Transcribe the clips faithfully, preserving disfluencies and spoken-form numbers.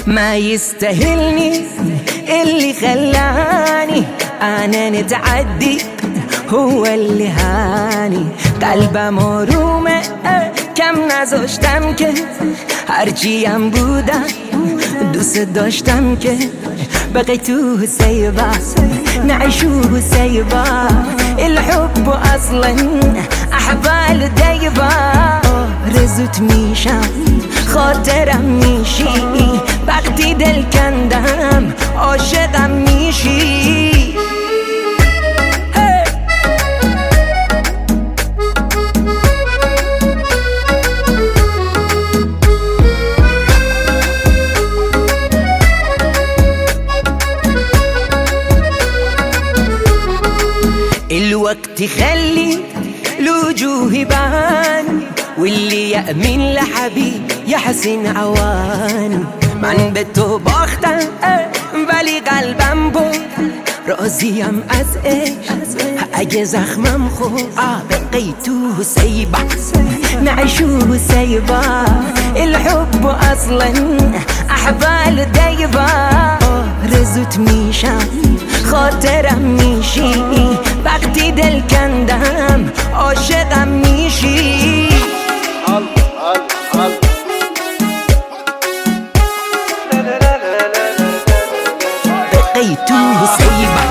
ما يستاهلني اللي خلاني انا نتعدي هو اللي هاني. قلبم آرومه کم نذاشتم که هرچی هم بودم دوست داشتم که بقي تو سايبة نعيشو سايبة. الحب اصلا احبال دايبة. رزوت میشم خاطرم میشی وقتی دل کندم عاشقم میشی. الوقت يخلي الوجوه يبان واللي يأمن لحبيب يحسن عوان. من به تو باختم ولی قلبم بود راضیم از عشق اگه زخمم خورد. بقي تو سايبة نعيشو سايبة. الحب اصلا احبال دايبة. رزوت میشم خاطرم میشی وقتی دل کندم عاشقم میشی. بقي تو سايبة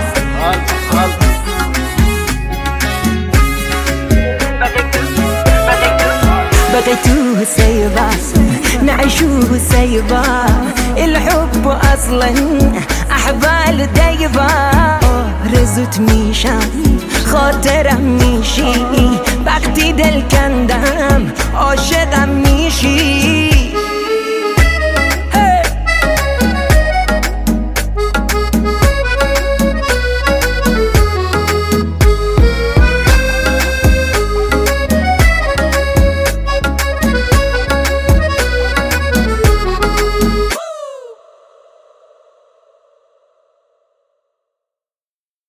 بقي تو سايبة نعيشو سايبة. الحب اصلا احبال دايبة. رزوت میشم خاطرم میشی وقتی دل کندم عاشقم